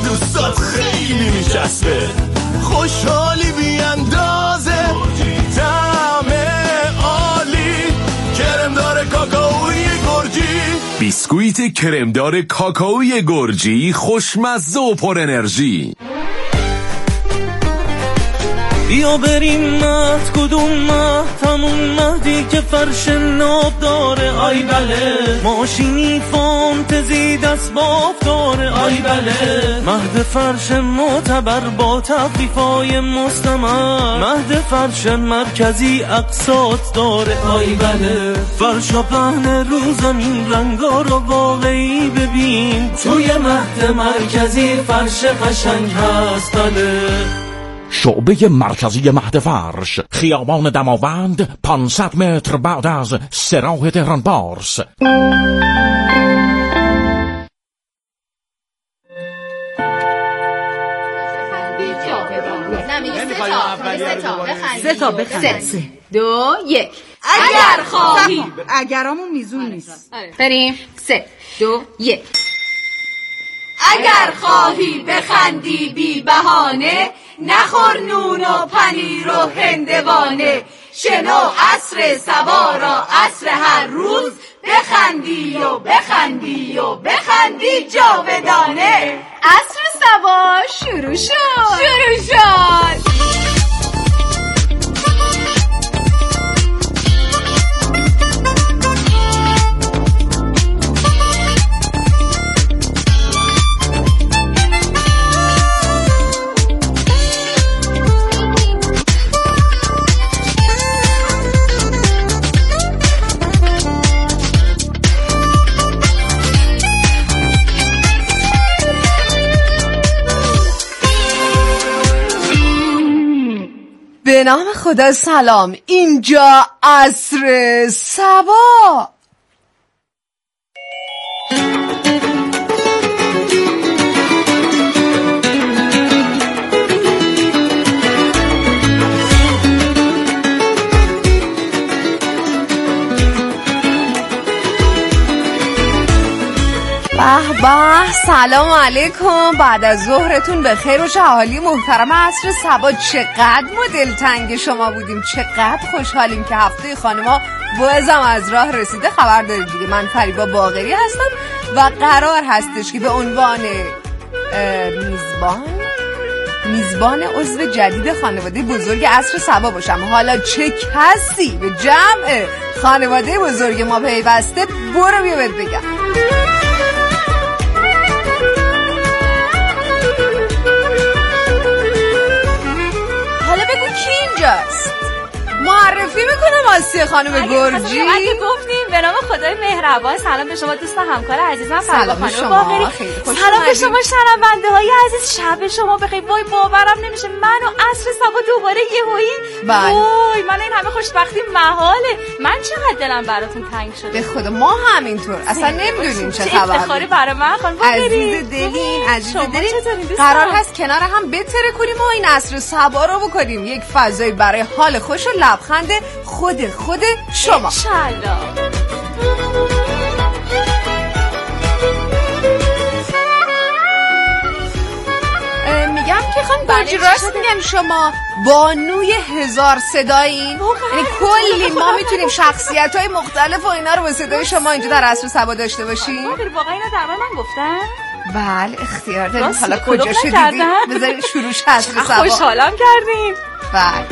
دوستات خیلی میچسبه، خوشحالی بی اندازه، طعم عالی، کرمدار کاکائویی گرجی. بیسکویت کرمدار کاکائویی گرجی، خوشمزه و پر انرژی. بیا بریم مهد، کدوم مهد؟ همون مهدی که فرش ناب داره، آی بله. ماشینی فانتزی دست باف داره، آی بله. مهد فرش معتبر با تخفیفای مستمر، مهد فرش مرکزی اقساط داره، آی بله. فرشا پهن رو زمین، رنگا رو واقعی ببین، توی مهد مرکزی فرش قشنگ هست، بله. شعبه مرکزی مهد فرش، خیابان دماوند، 500 متر بعد از سراح تهران پارس. سه تا بخند. 3 2 1. اگر خواهی. اگرامون میزون نیست. بریم. 3 2 1. اگر خواهی بخندی بی بهانه، نخور نون و پنیر و هندوانه. شنو عصر صبا را عصر هر روز، بخندی و بخندی و بخندی جاودانه. عصر صبا شروع شد. به نام خدا سلام، اینجا عصر صبا. به سلام علیکم، بعد از ظهرتون به خیر و حالی محترم عصر صبا. چقدر ما دلتنگ شما بودیم، چقدر خوشحالیم که هفته خانما بازم از راه رسیده. خبر دارید دیگه، من فریبا باقری هستم و قرار هستش که به عنوان میزبان عضو جدید خانواده بزرگ عصر صبا باشم. حالا چه کسی به جمع خانواده بزرگ ما پیوسته، برو بیا بهت بگم. معرفی میکنم آسیه خانم گرجی. اگه گفتیم به نام خدای مهربان، سلام به شما دوست و همکار عزیزم فریبا خانم باقری. سلام به شما شنونده های عزیز، شب شما بخیر. وای باورم نمیشه من و عصر صبا دوباره یهویی. وای من این همه خوشبختی محاله. من چقدر دلم براتون تنگ شده. به خدا ما همینطور، اصلا نمیدونیم چه خبره. افتخاری برای من خانم باقری. عزیز دلین قرار هست کنار هم بتره کنیم و این عصر صبا رو بکنیم یک فضایی برای حال خوش و لبخند خود شما. انشالله. میگم که خانم گرجی راست میگم شما بانوی هزار صدایین، یعنی کلی ما میتونیم شخصیت‌های مختلف و اینا رو با صدای شما اینجا در عصر صبا داشته باشیم. واقعا اینا در من گفتن؟ بله اختیار دارید. حالا کجا شدیدی؟ بذارید شروع شه عصر صبا. خوشحالم کردین. بله.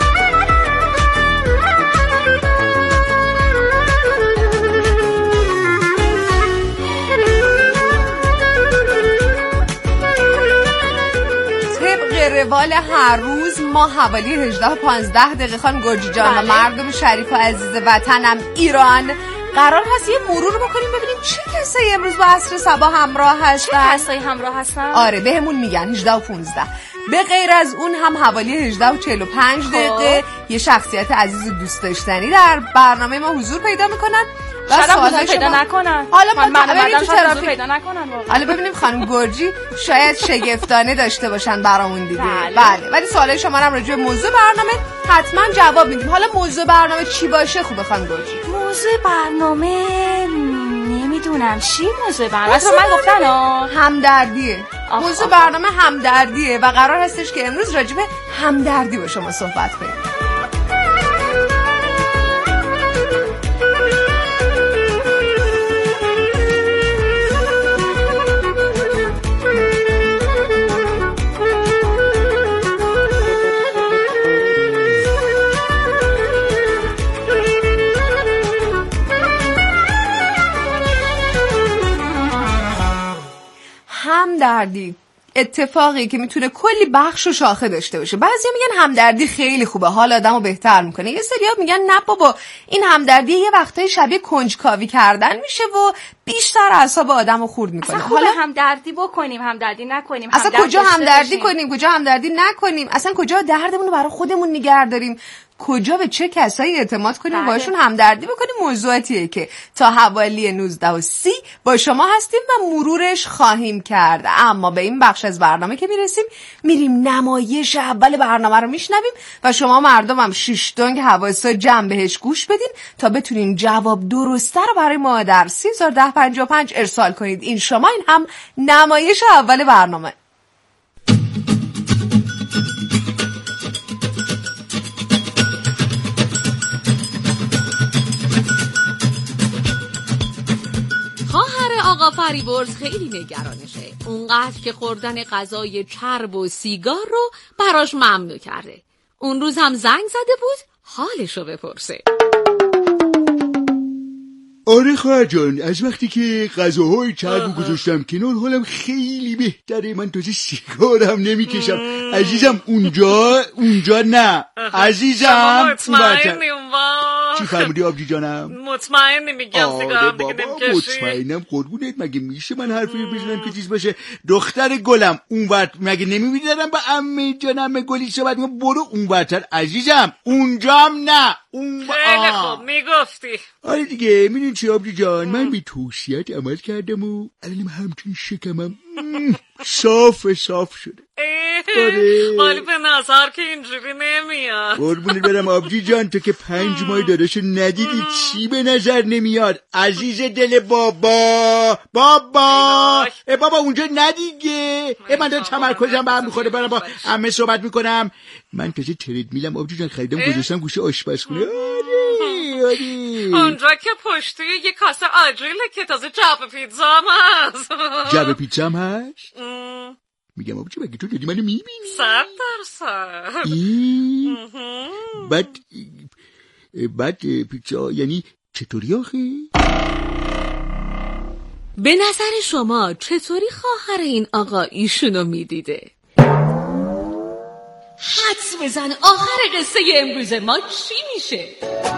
روال هر روز ما حوالی 18-15 دقیقه خانم گرجی جان و مردم شریف و عزیز وطنم ایران قرار هست یه مرور بکنیم ببینیم چه کسایی امروز با عصر صبا همراه هستن. چه کسایی همراه هستن؟ آره بهمون میگن 18 و 15. به غیر از اون هم حوالی 18 و 45 دقیقه یه شخصیت عزیز و دوست داشتنی در برنامه ما حضور پیدا میکنن. شاید حضور پیدا نکنن. حالا ببینیم تو ترافیک پیدا نکنن. حالا ببینیم خانم گرجی شاید شگفتانه داشته باشن برامون دیگه. بله. ولی سوالای شما هم راجع به موضوع برنامه حتما جواب میدیم. حالا موضوع برنامه چی باشه خوبه خانم گرجی؟ موضوع برنامه نمیدونم چی موضوع برنامه. من گفتن همدردیه. موضوع برنامه همدردیه و قرار هستش که امروز راجع به همدردی با شما صحبت کنیم. همدردی اتفاقی که میتونه کلی بخش و شاخه داشته باشه. بعضیا میگن همدردی خیلی خوبه، حال آدمو بهتر میکنه. یه سریا میگن نه بابا، این همدردی یه وقتای شبیه کنجکاوی کردن میشه و بیشتر اعصاب آدمو خورد میکنه. حالا همدردی بکنیم، همدردی نکنیم، اصلا کجا همدردی کنیم، کجا همدردی نکنیم، اصلا کجا دردمون رو برای خودمون نگه داریم، کجا به چه کسایی اعتماد کنیم باشون همدردی بکنیم. موضوعاتیه که تا حوالی 19:30 با شما هستیم و مرورش خواهیم کرد. اما به این بخش از برنامه که میریم نمایش اول برنامه رو میشنویم و شما مردم هم 6 دنگ حواسا جمع بهش گوش بدین تا بتونین جواب درسته رو برای ما در 301055 ارسال کنید. این شما، این هم نمایش اول برنامه. آقا فریبرز خیلی نگرانشه، اونقدر که خوردن غذای چرب و سیگار رو براش ممنوع کرده. اون روز هم زنگ زده بود حالشو بپرسه. آره خواهر جان، از وقتی که غذاهای چرب گذاشتم کنار حالم خیلی بهتره. من تازه سیگارم نمیکشم عزیزم. اونجا نه عزیزم. چی فرمودی آبجی جانم؟ مطمئنی میگم سیگارم دیگه نمیکشی؟ مطمئنم قربونت. مگه میشه من حرفی بزنم که چیز باشه؟ دختر گلم اون وقت مگه نمیبینم با عمه جانم گلی صحبت میگم برو اون وقتر عزیزم. اونجام نه خیلی خوب میگفتی. آره دیگه. میدونی چی آبجی جان، من به توصیت عمل کردم و الانم همچون شکمم صاف شده. ولی به نظر که اینجوری نمیاد. قربونت برم آبجی جان، تو که 5 ماه داداشو ندیدی چی به نظر نمیاد عزیز دل بابا. بابا اونجا ندیگه. من دارم تمرکزم به هم میخوره، برم با عمه صحبت میکنم. من تازه ترید میلم آبجی جان خریدم گذاشتم گوشه آشپزخونه. آره اونجا که پشتی یه کاسه آجیله که تازه جعبه پیتزا هم هست. جعبه پیتزا هم هست؟ میگم آبجی مگه تو داری منو میبینی؟ 100%. بعد پیتزا یعنی چطوری آخه؟ به نظر شما چطوری خواهر این آقا ایشونو میدیده؟ حدس بزن آخر قصه امروز ما چی میشه؟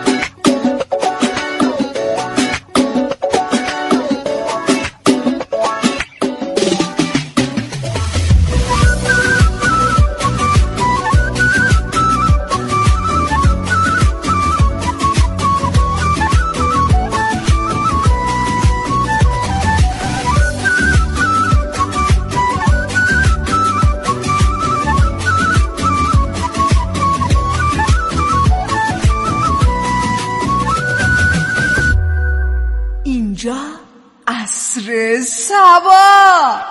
عصر صبا.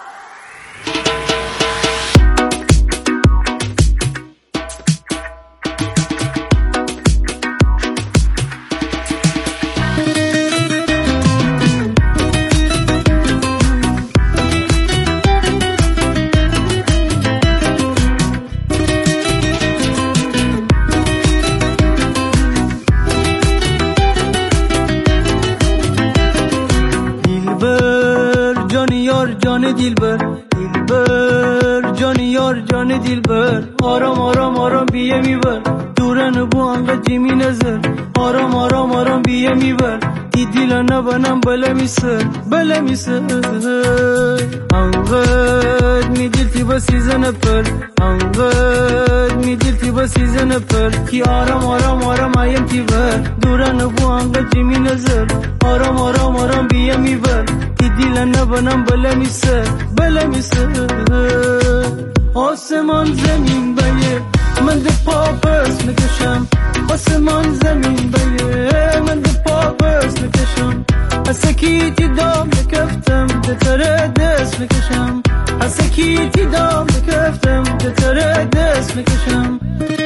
دیلبر جان یار جان دیلبر آرام آرام آرام بیه میبر دورن بو انقدر جیمی نظر آرام آرام آرام بیه میبر ای دیل نبنم بله میسه انقدر میدیلتی با سیزن پر انقدر میدیلتی با سیزن پر کی آرام آرام آرام ایم تی بر دورن بو انقدر جیمی نظر آرام آرام آرام بیه میبر ای دیل نبنم بله میسه آسمان زمین بله من ده پاپس میکشم آسمان زمین بله من ده پاپس میکشم حسکیتی دام بکفتم بتره دست میکشم حسکیتی دام بکفتم بتره دست میکشم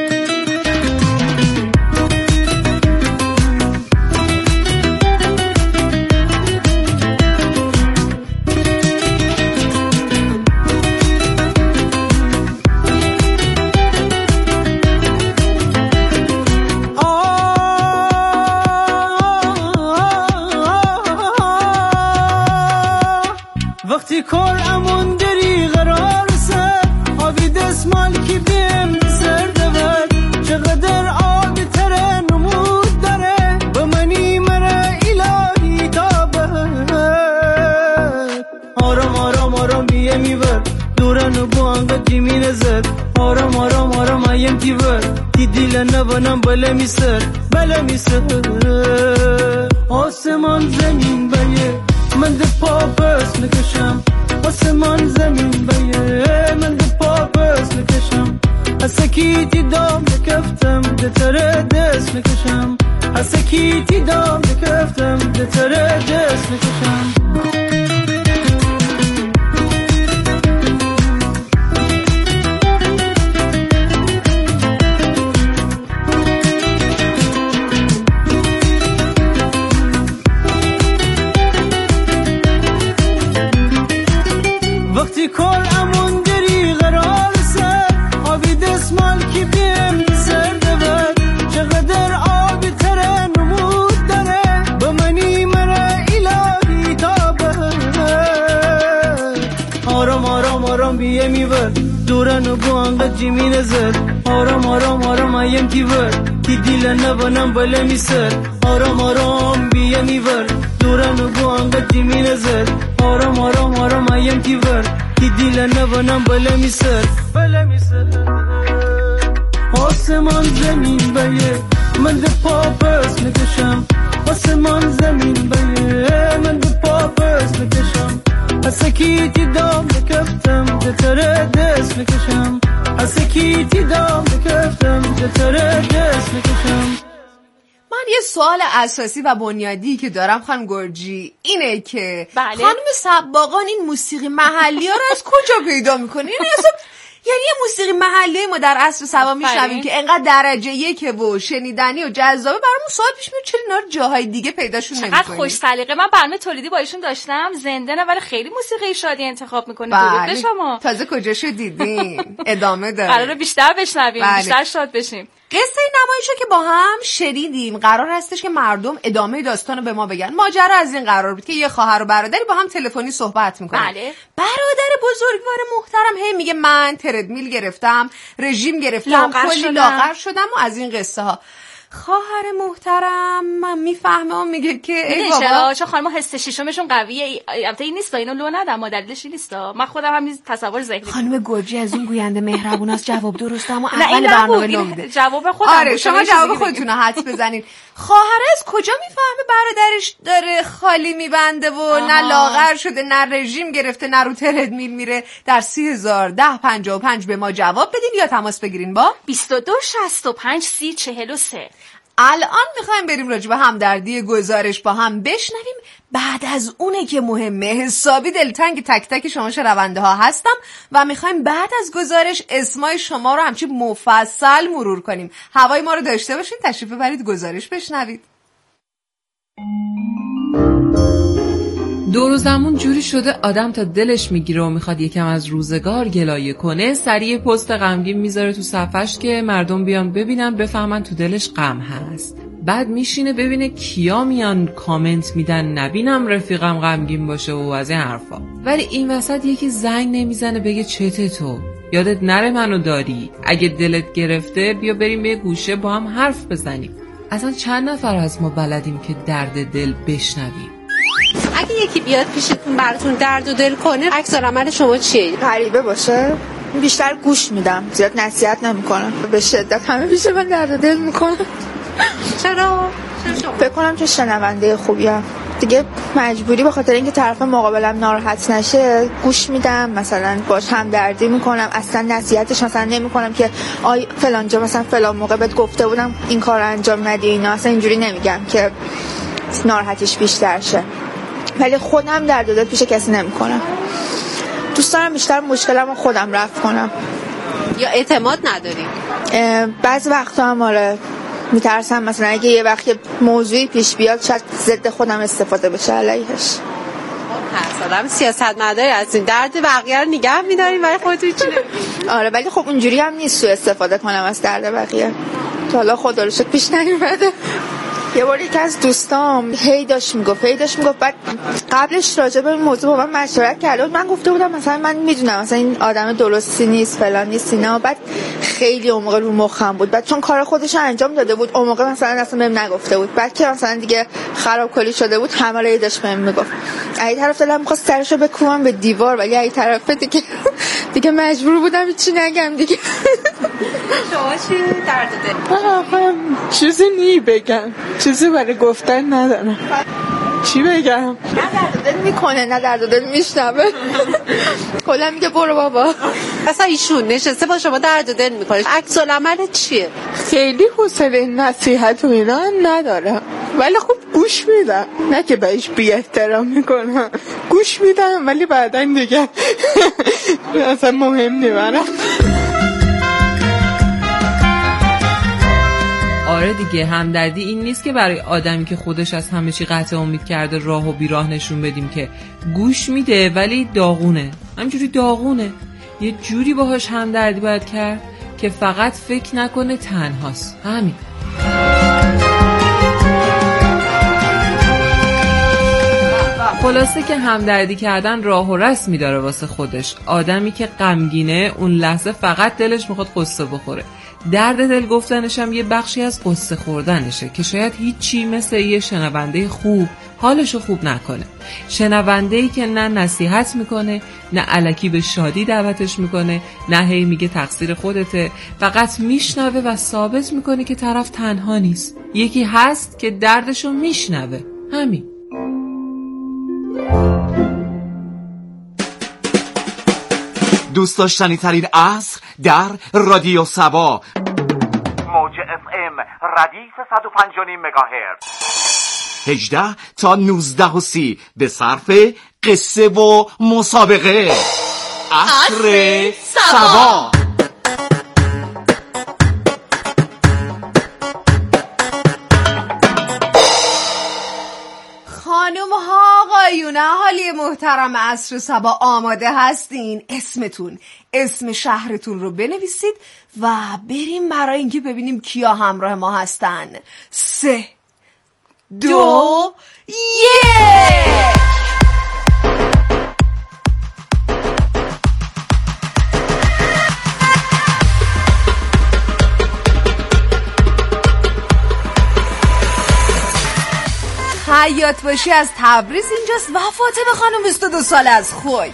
وقتی کار امون دری قرار سر آبی دستمال کی بیم سر دود چقدر آبی تره نمود داره با منی مره الهی تابه آرام آرام آرام بیه میبر دورن بو انگا جیمی نزد آرام آرام آرام ایم تیبر تی دیل نبانم بله میسر آسمان زمین بیه من ده پا بس نکشم آسمان زمین بیه من ده پا بس نکشم حسکیتی دام بکفتم ده تره دست نکشم حسکیتی دام بکفتم ده تره دست نکشم وقتی کل امون دری قرار سر آبی دستمال کی بیم سر دود چقدر آبی تره نمود داره با منی مره الهی تابه آرام آرام آرام بیه میبر دورن و بو انگا جیمی نزد آرام آرام آرام ایم تیبر تی دیل نبانم بله میسر آرام آرام بیه میبر دورن و بو انگا جیمی نزد آرام آرام آرام ایم تیبر تی دیل نبانم بله میسر آسمان زمین بیه من ده پا بس نکشم آسمان زمین بیه من ده پا بس نکشم حسکیتی دام بکفتم ده تره دست نکشم حسکیتی دام بکفتم ده تره دست نکشم من یه سوال اساسی و بنیادی که دارم خانم گرجی اینه که بله؟ خانم سباقان این موسیقی محلی ها رو از کجا پیدا میکنه؟ یعنی یه موسیقی محلی ما در عصر سبا میشنویم که انقدر درجه یکه و شنیدنی و جذابه برامون سوال پیش میاد چرا اینا رو جاهای دیگه پیداشون نمی‌کنیم؟ چقدر خوش سلیقه. من برنامه تولیدی با ایشون داشتم، زنده نه ولی خیلی موسیقی شادی انتخاب میکنه. درود به شما. تازه کجاشو دیدین؟ ادامه داره. قراره بیشتر بشنویم، بیشتر شاد بشیم. قصه نمایشو که با هم شنیدیم قرار هستش که مردم ادامه داستانو به ما بگن. ماجرا از این قرار بود که یه خواهر و برادری با هم تلفنی صحبت میکنن. بله. برادر بزرگوار محترم هی میگه من تردمیل گرفتم، رژیم گرفتم، کلی لاغر شدم و از این قصه ها. خواهر محترم من میفهمه و میگه که ای بابا چون خانم حس ششمشون قویه. البته این نیست، اینو لو ندم، ما دلیلش نیست. من خودم همین تصور ذهنی. خانم گرجی از اون گوینده مهربوناست. جواب درست اما اول برنامه نمیده. جواب خودم. آره شما جواب خودتون رو حدس بزنید. خواهر از کجا میفهمه برادرش داره خالی میبنده و نه لاغر شده، نه رژیم گرفته، نه رو تردمیل میره؟ در 301055 به ما جواب بدین یا تماس بگیرین با 22 65 30 43. الان میخوایم بریم راجع به همدردی گزارش با هم بشنویم. بعد از اونه که مهمه، حسابی دلتنگ تک تک شما شنونده ها هستم و میخوایم بعد از گزارش اسمای شما رو همچین مفصل مرور کنیم. هوای ما رو داشته باشین، تشریف ببرید گزارش بشنوید. دور و زمون جوری شده آدم تا دلش میگیره و میخواد یکم از روزگار گلایه کنه، سریع پست غمگین میذاره تو صفحش که مردم بیان ببینن بفهمن تو دلش غم هست. بعد میشینه ببینه کیا میان کامنت میدن نبینم رفیقم غمگین باشه و از این حرفا. ولی این وسط یکی زنگ نمیزنه بگه چته تو؟ یادت نره منو داری؟ اگه دلت گرفته بیا بریم یه گوشه با هم حرف بزنیم. اصلا چند نفر از ما بلدیم که درد دل بشنویم؟ اگه یکی بیاد پیشتون براتون درد و دل کنه، عکس العمل شما چیه؟ غریبه باشه بیشتر گوش میدم، زیاد نصیحت نمیکنم. به شدت همه پیش من درد و دل میکنن. چرا؟ فکر کنم که شنونده خوبیم دیگه، مجبوری به خاطر اینکه طرف مقابلم ناراحت نشه گوش میدم، مثلا باش همدردی میکنم، اصلا نصیحتش مثلا نمیکنم که آی فلان جا مثلا فلان موقع بهت گفته بودم این کار انجام ندی، اینا اصلا اینجوری نمیگم که ناراحتیش بیشتر شه. ولی خودم درد و دل پیش کسی نمیکنم. دوست دارم بیشتر مشکلمو خودم رفع کنم. یا اعتماد نداری؟ بعضی وقتا هم آره میترسم مثلا اگه یه وقت موضوعی پیش بیاد شاید ضد خودم استفاده بشه علیهش. آدم سیاستمداری هستین، درد بقیه رو نگه می‌دارین ولی خودتون چی نمی‌کنین؟ آره ولی خب اونجوری هم نیست سوء استفاده کنم از درد بقیه. تا حالا خدا رو شکر پیش نیومده. یه بار یکی از دوستام هی داشت میگفت بعد قبلش راجع به این موضوع با من مشورت کرده بود. من گفته بودم مثلا من میدونم مثلا این آدم درستی نیست فلان نیست اینا. بعد خیلی اون موقع رو مخم بود. بعد چون کار خودش انجام داده بود اون موقع مثلا اصلا بهم نگفته بود. بعد که مثلا دیگه خراب کلی شده بود همه رو داشت بهم میگفت. این طرف دلم می‌خواست سرشو بکوبم به دیوار ولی این طرف دیگه مجبور بودم هیچی نگم دیگه. شما چی درد دل؟ من چیزی بگم، چیزی برای گفتن ندارم. چی بگم؟ نه درد دل میکنه نه درد دل میشنوه. کلا میگه برو بابا. اصلا ایشون نشسته با شما درد دل میکنه، عکس العمل چیه؟ خیلی حوصله نصیحت و اینا ندارم ولی خب گوش میدم، نه که بهش بی احترام میکنم، گوش میدم ولی بعدن دیگه اصلا مهم نمیبرم. آره دیگه، همدردی این نیست که برای آدمی که خودش از همه چی قطع امید کرده راه و بیراه نشون بدیم که گوش میده ولی داغونه، همینجوری داغونه. یه جوری باهاش همدردی باید کرد که فقط فکر نکنه تنهاست. همین. خلاصه که همدردی کردن راه و رسمی داره واسه خودش. آدمی که غمگینه اون لحظه فقط دلش میخواد قصه بخوره. درد دل گفتنش هم یه بخشی از قصه خوردنشه که شاید هیچی مثل یه شنونده خوب حالشو خوب نکنه. شنونده‌ای که نه نصیحت میکنه، نه الکی به شادی دعوتش میکنه، نه هی میگه تقصیر خودته، فقط میشنوه و ثابت میکنه که طرف تنها نیست. یکی هست که دردشو میشنوه. همین. دوست داشتنی ترین عصر در رادیو سبا، موج FM ردیف 105.5 مگاهرتز، 18 تا 19:30 به صرف قصه و مسابقه. عصر سبا. خانم ها آقایون اهالی محترم عصر سبا آماده هستین؟ اسمتون اسم شهرتون رو بنویسید و بریم برای اینکه ببینیم کیا همراه ما هستن. 3 2 1. حیات باشی از تبریز اینجاست و فاطمه خانم 22 سال از خوی.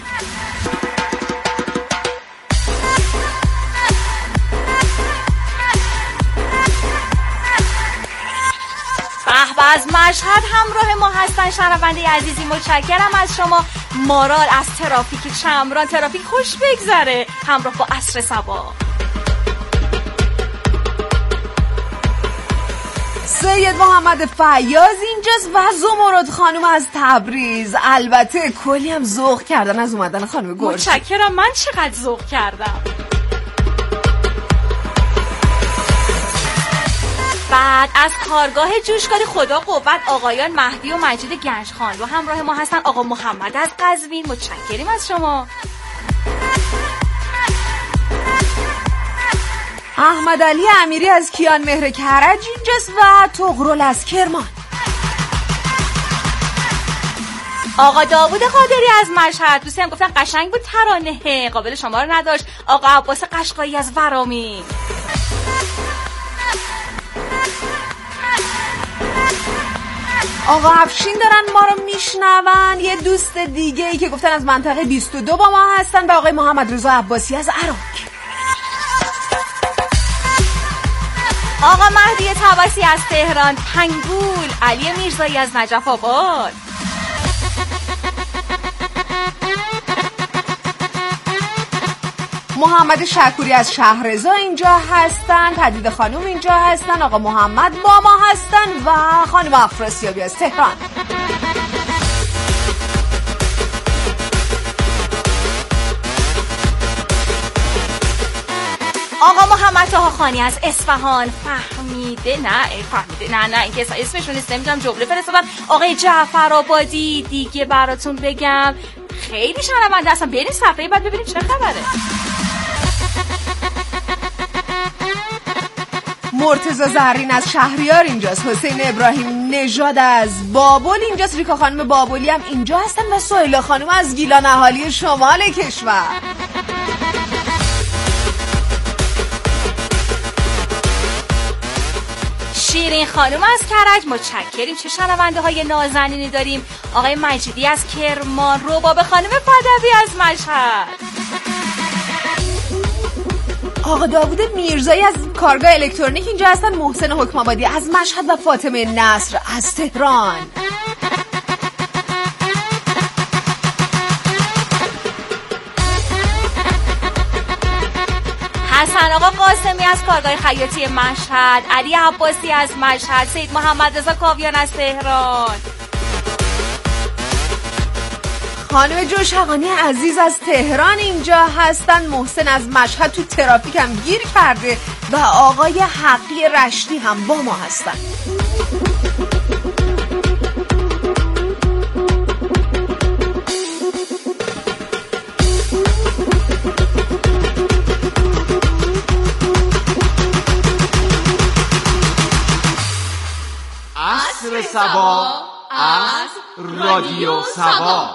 به از مشهد همراه ما هستن شنونده عزیزی، متشکرم از شما. مارال از ترافیک شمران، ترافیک خوش بگذره همراه با عصر سبا. سید محمد فیاض اینجاست و زمرد خانم از تبریز. البته کلی هم ذوق کردن از اومدن خانم گرد. متشکرم، من چقدر ذوق کردم. بعد از کارگاه جوشکاری خدا قوت آقایان مهدی و مجید گنجخان و همراه ما هستن آقا محمد از قزوین. متشکریم از شما. احمد علی امیری از کیان مهر کرج اینجاست و تغرل از کرمان. آقا داوود قادری از مشهد، دوستی هم گفتن قشنگ بود ترانه، قابل شما رو نداشت. آقا عباس قشقایی از ورامین. آقا افشین دارن ما رو میشنون. یه دوست دیگه ای که گفتن از منطقه 22 با ما هستن و آقای محمد رضا عباسی از عراق. آقا مهدی طباسی از تهران، پنگول علی میرزایی از نجف آباد. محمد شکوری از شهرزا اینجا هستن، پدید خانوم اینجا هستن، آقا محمد با ما هستن و خانم افراسیابی از تهران. محمد طاهاخانی از اصفهان فهمیده نه این که اسمشون نیست، نمیدونم جمله فرستادن. آقای جعفرآبادی دیگه براتون بگم خیلی شنونده هستن، بریم صفحه بعد ببینیم چه خبره. مرتضی زهرین از شهریار اینجاست، حسین ابراهیم نژاد از بابل اینجاست، ریکا خانم بابلی هم اینجا هستن و سهیلا خانم از گیلان اهالی شمال کشور. شیرین خانم از کرج متشکریم. چه شنونده های نازنینی داریم. آقای مجیدی از کرمان، رباب خانم پدوی از مشهد، آقا داوود میرزایی از کارگاه الکترونیک اینجا هستن، محسن حکم‌آبادی از مشهد و فاطمه نصر از تهران. حسن آقا قاسمی از کارگاه خیاطی مشهد، علی عباسی از مشهد، سید محمد رضا کاویان از تهران، خانم جوشقانی عزیز از تهران اینجا هستن، محسن از مشهد تو ترافیک هم گیر کرده و آقای حقی رشتی هم با ما هستن. عصر صبا از رادیو صبا.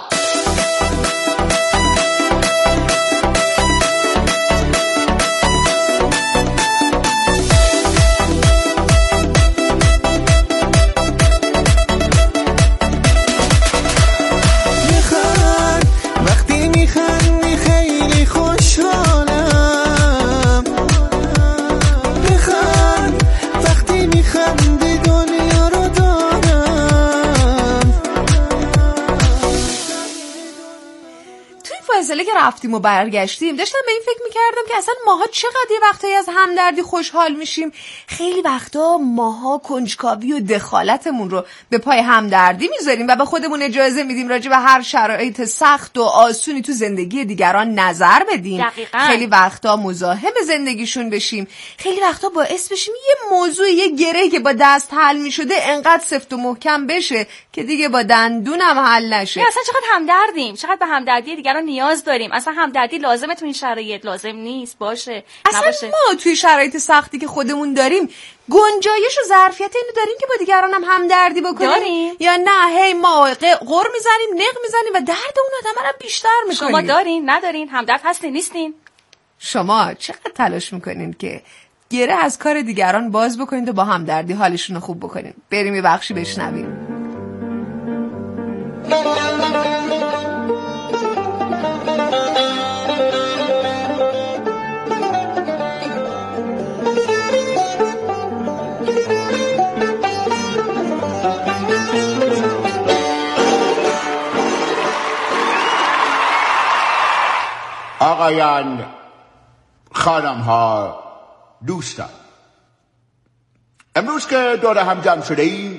فاصله که رفتیم و برگشتیم داشتم به این فکر میکردم که اصلا ماها چقدر یه وقتایی از همدردی خوشحال میشیم. خیلی وقتا ماها کنجکاوی و دخالتمون رو به پای همدردی میذاریم و به خودمون اجازه میدیم راجع به هر شرایط سخت و آسونی تو زندگی دیگران نظر بدیم. دقیقاً. خیلی وقتا مزاحم زندگیشون بشیم، خیلی وقتا باعث بشیم یه موضوع، یه گره که با دست حل میشده انقدر سفت و محکم بشه که دیگه با دندونم حل نشه. اصلا چقدر همدردیم، چقدر به همدردی دیگران نیاز داریم. اصلا همدردی لازمه تو این شرایط، لازم نیست باشه اصلا نباشه. ما توی شرایط سختی که خودمون داریم گنجایش و ظرفیت اینو داریم که با دیگران هم همدردی بکنیم داریم؟ یا نه هی ما غر میزنیم، نق میزنیم و درد اون آدم رو بیشتر میکنیم؟ شما دارین ندارین؟ همدرد هستین نیستین؟ شما چقدر تلاش میکنین که گره از کار دیگران باز بکنید و با همدردی حالشون رو خوب بکنید؟ بریم یه بخشی بشنویم. آقایان، خانم ها، دوستان، امروز که دور هم جمع شده ایم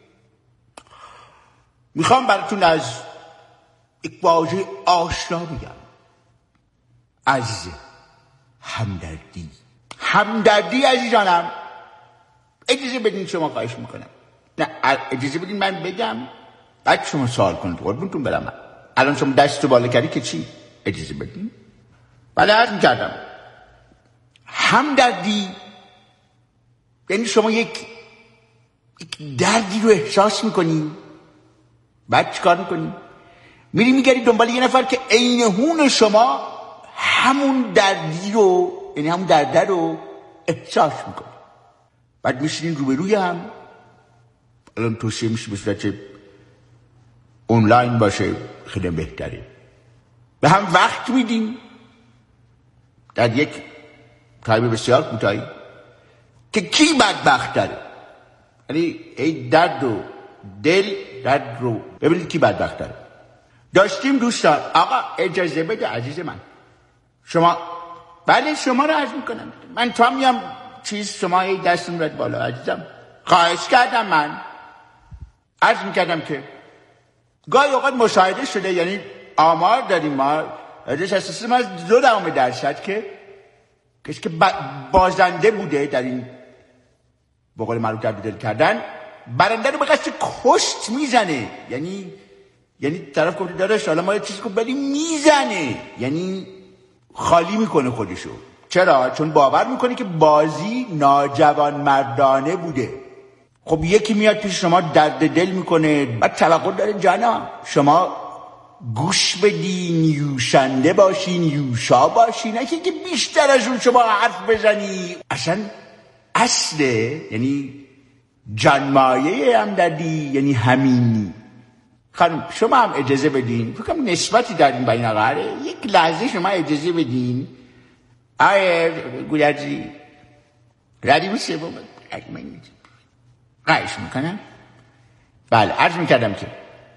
میخوام براتون از یک واژه آشنا بگم، از همدردی. همدردی عزیزانم، اجازه بدین شما خواهش میکنم، نه اجازه بدین من بگم بعد شما سوال کنید. قربونتون برم من. الان شما دست بالا کردی که چی؟ اجازه بدین. بله عرض میکردم همدردی یعنی شما یک دردی رو احساس میکنی، بعد چیکار میکنی؟ میری میگردی دنبال یه نفر که عین هون شما همون دردی رو، یعنی همون درده رو احساس میکنی، بعد میشینین روبروی هم. الان توصیه میشه به صورت اونلاین باشه، خیلی بهتره. به هم وقت میدین در یک تایم بسیار کوتاهی که کی بدبخت داره، یعنی ای درد و دل درد رو ببینید کی بدبخت داره. داشتیم دوستان. آقا اجازه بده عزیز من، شما بله شما رو عرض میکنم، من تا میام چیز شما ای دستم رد بالا عزیزم، خواهش کردم. من عرض میکردم که گاهی اوقات مشاهده شده، یعنی آمار داریم ما ازش اساس ما 2% که کسی که بازنده بوده در این به قول معروف دل کردن، برنده رو به قصد کشت میزنه. یعنی طرف گفته داداش حالا ما یه چیزی که بریم میزنه، یعنی خالی میکنه خودشو. چرا؟ چون باور میکنه که بازی ناجوان مردانه بوده. خب یکی میاد پیش شما درد دل میکنه، بعد توقع داره جانا شما گوش بدین، یوشنده باشین، یوشا باشین، نه که بیشتر از اون شما حرف بزنی. اصله، یعنی جانمایه همدردی یعنی همینی. خانم شما هم اجازه بدین، فکرم نسبتی دارین با این آقاره، یک لحظه شما اجازه بدین. آیه گولرزی ردی میشه با من قایش میکنم. بله عرض میکردم که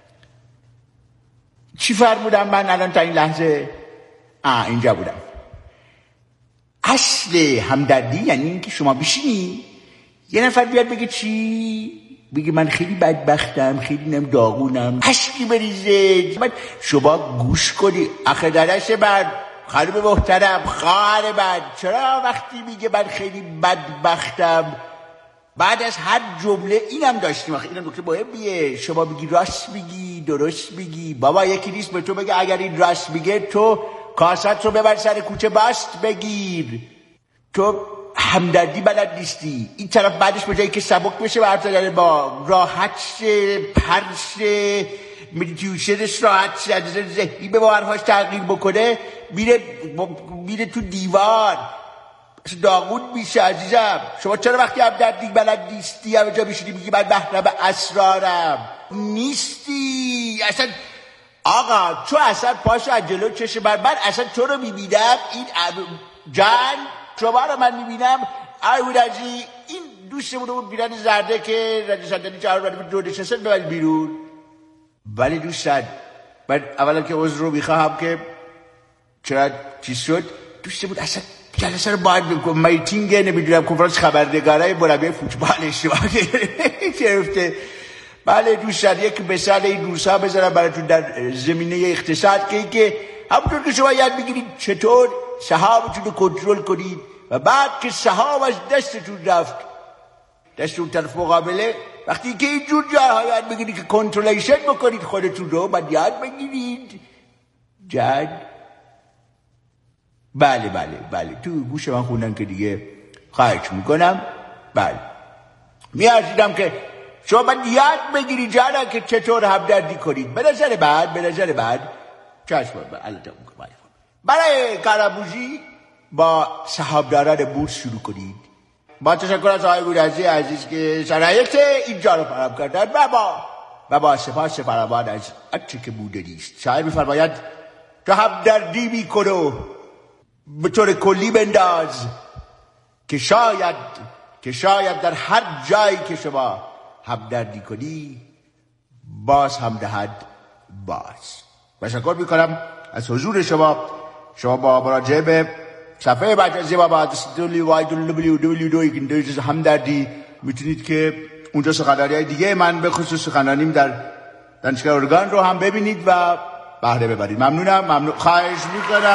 چی فرمودم من الان تا این لحظه؟ اینجا بودم. اصل همدردی یعنی این که شما بشینی یه نفر بیاد بگه چی؟ بگه من خیلی بدبختم، خیلی داغونم، اشکی بریزه، بعد شما گوش کنی. آخه درش بعد خانم محترم، خواهر من، چرا وقتی میگه من خیلی بدبختم بعد از هر جمله اینم داشتیم؟ آخه اینم نکته مهمیه. شما بگی راست میگی، درست میگی. بابا یکی نیست به تو بگه اگر این راست میگه تو کاست رو ببر سر کوچه باست بگیر. تو همدردی بلد نیستی. این طرف بعدش به جایی که سبک بشه و حرف زدن با راحت شه، پرشه، مدیتیوشنش راحت شه، از ذهنی به باورهاش تغییر بکنه، میره تو دیوار داغون میشه. عزیزم شما چرا وقتی همدردی بلد نیستی همه جا میشونی میگی من محرم اسرارم؟ نیستی اصلا. آقا تو اصلا پاشو از جلو چشم من اصلا تو رو میبینم، این جان شما رو من میبینم. ایورازی این دوستمون رو بیرن زرده که رجی صندلی جهار رو دو نشستن ببرید بیرون. ولی دوستان من اولا که عذر رو میخواهم که چرا چیز شد. دوستمون اصلا جلسه رو باید میتینگ نمیدونم کنفرانس خبرنگارای مربی فوتبال اشتباه گرفته. بله دوستان یک مثال این روزها بذارم براتون در زمینه اقتصاد که همونطور که شما یاد میگیرید چطور سهامتون رو کنترل کنید و بعد که سهام از دستتون رفت دست اون طرف مقابله، وقتی که اینجور جاها یاد بگیرید که کنترلیشن بکنید خودتون رو، بعد یاد بگیرید جد. بله تو گوش من خوندن که دیگه خواهش میکنم. بله میارزیدم که شما باید یاد بگیرید جانا که چطور همدردی کنید. به نظر بعد چشم برای کارآموزی با سهامداران بورس شروع کنید. با تشکر از آقای گولرزی عزیز که شرایط اینجا رو فراهم کردن و با سپاس فراوان از آنچه که بوده نیست. شاعر می‌فرماید تو همدردی می‌کنو به طور کلی بنداز که شاید در هر جایی که شما همدردی کنی باز هم دهد باز. تشکر می‌کنم از حضور شما با مراجعه به صفحه مجازی و با آدرس www.2 همدردی میتونید که اونجا سخنرانی‌های دیگه من به خصوص سخنرانیم در دانشگاه اورگان رو هم ببینید و بهره ببرید. ممنون. خواهش میکنم.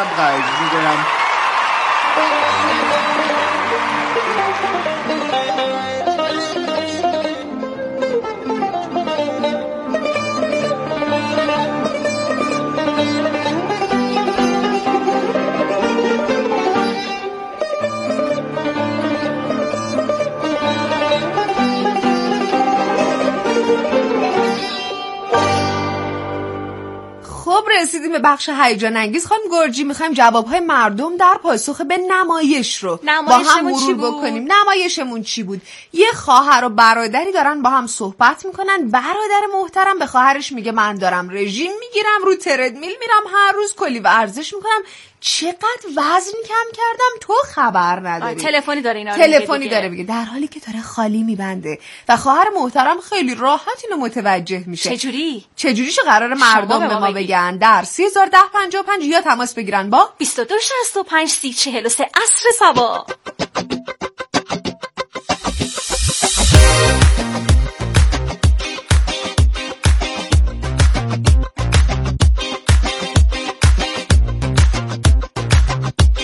رسیدیم به بخش هیجان انگیز. خانم گرجی میخوایم جوابهای مردم در پاسخ به نمایش رو با هم مرور بکنیم. نمایشمون چی بود؟ یه خواهر و برادری دارن با هم صحبت میکنن. برادر محترم به خواهرش میگه من دارم رژیم میگیرم، رو تردمیل میرم، هر روز کلی ورزش میکنم، چقدر وزن کم کردم تو خبر نداری. تلفنی داره میگه در حالی که داره خالی میبنده و خواهر محترم خیلی راحت اینو متوجه میشه. چجوریش قرار مردم به ما بگن؟ در 301055 یا تماس بگیرن با 2265 3043 عصر صبا.